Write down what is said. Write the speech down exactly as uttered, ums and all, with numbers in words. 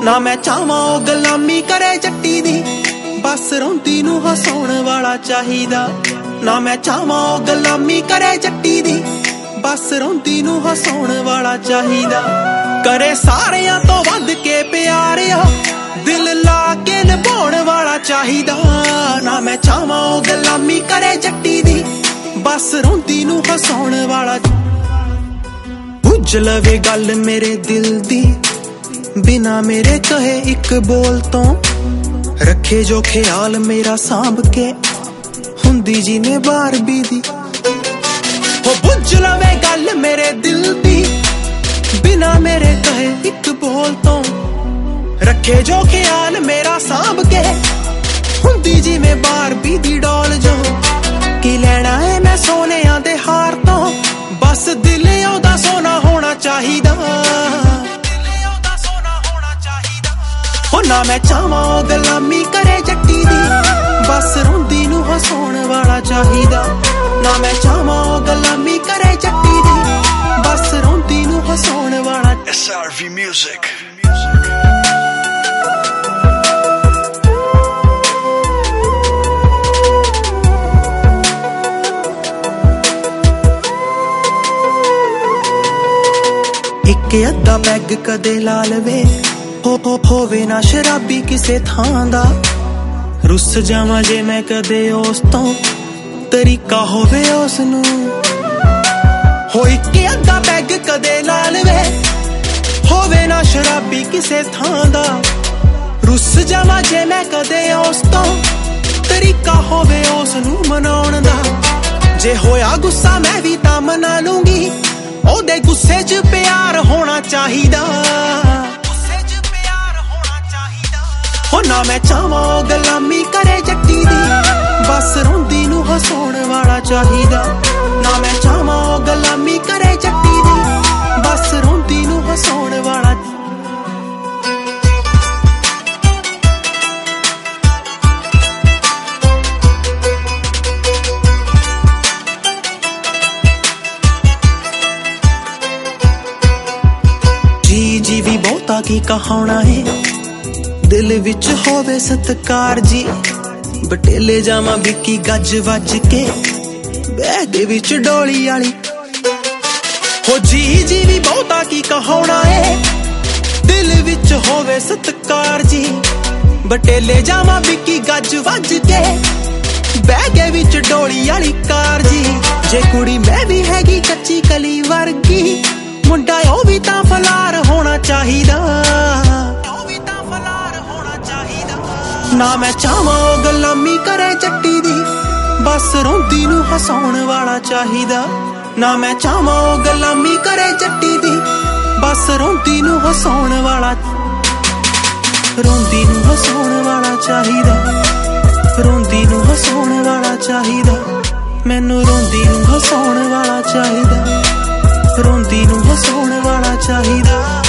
ਨਾ ਮੈਂ ਚਾਹਾਂ ਉਹ ਗੁਲਾਮੀ ਕਰੇ ਜੱਟੀ ਦੀ, ਬਸ ਰੋਂਦੀ ਨੂੰ ਹਸਾਉਣ ਵਾਲਾ ਚਾਹੀਦਾ। ਨਾ ਮੈਂ ਚਾਹਾਂ ਉਹ ਗੁਲਾਮੀ ਕਰੇ ਜੱਟੀ ਦੀ, ਬਸ ਰੋਂਦੀ ਨੂੰ ਹਸਾਉਣ ਵਾਲਾ ਚਾਹੀਦਾ। ਕਰੇ ਸਾਰਿਆਂ ਤੋਂ ਵੱਧ ਕੇ ਪਿਆਰਿਆ, ਦਿਲ ਲਾ ਕੇ ਨਿਭਾਉਣ ਵਾਲਾ ਚਾਹੀਦਾ। ਨਾ ਮੈਂ ਚਾਹਾਂ ਉਹ ਗੁਲਾਮੀ ਕਰੇ ਜੱਟੀ ਦੀ, ਬਸ ਰੋਂਦੀ ਨੂੰ ਹਸਾਉਣ ਵਾਲਾ। ਬੁੱਝ ਲਵੇ ਗੱਲ ਮੇਰੇ ਦਿਲ ਦੀ, ਬਿਨਾ ਮੇਰੇ ਕਹੇ ਇੱਕ ਬੋਲ ਤੋਂ, ਰੱਖੇ ਜੋ ਖਿਆਲ ਮੇਰਾ ਸਾਂਭ ਕੇ, ਹੁੰਦੀ ਜਿਵੇਂ ਬਾਰਬੀ ਦੀ। ਹੋ ਬੁੱਝ ਲਵੇ ਗੱਲ ਮੇਰੇ ਦਿਲ ਦੀ, ਬਿਨਾ ਮੇਰੇ ਕਹੇ ਇੱਕ ਬੋਲ ਤੋਂ, ਰੱਖੇ ਜੋ ਖਿਆਲ ਮੇਰਾ ਸਾਂਭ ਕੇ, ਹੁੰਦੀ ਜਿਵੇਂ ਬਾਰਬੀ ਦੀ ਡੋਲ ਜੋ। ਕੀ ਲੈਣਾ ਏ ਮੈਂ ਸੋਨਿਆਂ ਦੇ ਹਾਰ ਤੋਂ, ਬਸ ਦਿਲ ਉਹਦਾ ਸੋਨਾ ਹੋਣਾ ਚਾਹੀਦਾ। ਹੋ ਨਾ ਮੈਂ ਚਾਹਾਂ ਉਹ ਗੁਲਾਮੀ ਕਰੇ ਜੱਟੀ ਦੀ, ਬਸ ਰੋਂਦੀ ਨੂੰ ਹਸਾਉਣ ਵਾਲਾ ਚਾਹੀਦਾ। ਨਾ ਮੈਂ ਚਾਹਾਂ ਉਹ ਗੁਲਾਮੀ ਕਰੇ ਜੱਟੀ ਦੀ, ਬਸ ਰੋਂਦੀ ਨੂੰ ਹਸਾਉਣ ਵਾਲਾ। S R V Music। ਇੱਕ ਅੱਧਾ ਪੈਗ ਕਦੇ ਲਾ ਲਵੇ, ਹੋ ਹੋ ਹੋਵੇ ਨਾ ਸ਼ਰਾਬੀ ਕਿਸੇ ਥਾਂ ਦਾ। ਰੁੱਸ ਜਾਵਾਂ ਜੇ ਮੈਂ ਕਦੇ ਉਸ ਤੋਂ, ਤਰੀਕਾ ਹੋਵੇ ਉਸ ਨੂੰ। ਹੋ ਇੱਕ ਅੱਧਾ ਪੈਗ ਕਦੇ ਲਾ ਲਵੇ, ਹੋਵੇ ਨਾ ਸ਼ਰਾਬੀ ਕਿਸੇ ਥਾਂ ਦਾ। ਰੁੱਸ ਜਾਵਾਂ ਜੇ ਮੈਂ ਕਦੇ ਉਸ ਤੋਂ, ਤਰੀਕਾ ਹੋਵੇ ਉਸ ਨੂੰ ਮਨਾਉਣ ਦਾ। ਜੇ ਹੋਇਆ ਗੁੱਸਾ ਮੈਂ ਵੀ ਤਾਂ ਮਨਾ ਲੂੰਗੀ, ਉਹਦੇ ਗੁੱਸੇ 'ਚ ਪਿਆਰ ਹੋਣਾ ਚਾਹੀਦਾ। ਹੋ ਨਾ ਮੈਂ ਚਾਹਾਂ ਉਹ ਗੁਲਾਮੀ ਕਰੇ ਜੱਟੀ ਦੀ, ਬਸ ਰੋਂਦੀ ਨੂੰ ਹਸਾਉਣ ਵਾਲਾ ਚਾਹੀਦਾ। ਨਾ ਮੈਂ ਚਾਹਾਂ ਉਹ ਗੁਲਾਮੀ ਕਰੇ ਜੱਟੀ ਦੀ, ਬਸ ਰੋਂਦੀ ਨੂੰ ਹਸਾਉਣ ਵਾਲਾ। ਜੀ ਜੀ ਵੀ ਬਹੁਤਾ ਕੀ ਕਹਾਉਣਾ ਏ, ਦਿਲ ਵਿੱਚ ਹੋਵੇ ਸਤਿਕਾਰ ਜੀ। ਬਟੇਲੇ ਜਾਵਾਂ ਵਿੱਕੀ ਗੱਜ ਵੱਜ ਕੇ, ਬੈਗ ਵਿੱਚ ਡੋਲੀ ਵਾਲੀ। ਹੋ ਜੀ ਜੀ ਵੀ ਬਹੁਤਾ ਕੀ ਕਹਾਉਣਾ ਏ, ਦਿਲ ਵਿੱਚ ਹੋਵੇ ਸਤਿਕਾਰ ਜੀ। ਬਟੇਲੇ ਜਾਵਾਂ ਵਿੱਕੀ ਗੱਜ ਵੱਜ ਕੇ, ਬੈਗ ਵਿੱਚ ਡੋਲੀ ਵਾਲੀ ਕਾਰ ਜੀ। ਜੇ ਕੁੜੀ ਮੈਂ ਵੀ ਹੈਗੀ ਕੱਚੀ ਕਲੀ ਵਰਗੀ, ਮੁੰਡਾ ਉਹ ਵੀ ਤਾਂ ਫਲਾਰ ਹੋਣਾ ਚਾਹੀਦਾ। ਨਾ ਮੈਂ ਚਾਹਾਂ ਉਹ ਗੁਲਾਮੀ ਕਰੇ ਜੱਟੀ ਦੀ, ਬਸ ਰੋਂਦੀ ਨੂੰ ਹਸਾਉਣ ਵਾਲਾ ਚਾਹੀਦਾ। ਨਾ ਮੈਂ ਚਾਹਾਂ ਉਹ ਗੁਲਾਮੀ ਕਰੇ ਜੱਟੀ ਦੀ, ਬਸ ਰੋਂਦੀ ਨੂੰ ਹਸਾਉਣ ਵਾਲਾ। ਰੋਂਦੀ ਨੂੰ ਹਸਾਉਣ ਵਾਲਾ ਚਾਹੀਦਾ, ਰੋਂਦੀ ਨੂੰ ਹਸਾਉਣ ਵਾਲਾ ਚਾਹੀਦਾ। ਮੈਨੂੰ ਰੋਂਦੀ ਨੂੰ ਹਸਾਉਣ ਵਾਲਾ ਚਾਹੀਦਾ, ਰੋਂਦੀ ਨੂੰ ਹਸਾਉਣ ਵਾਲਾ ਚਾਹੀਦਾ।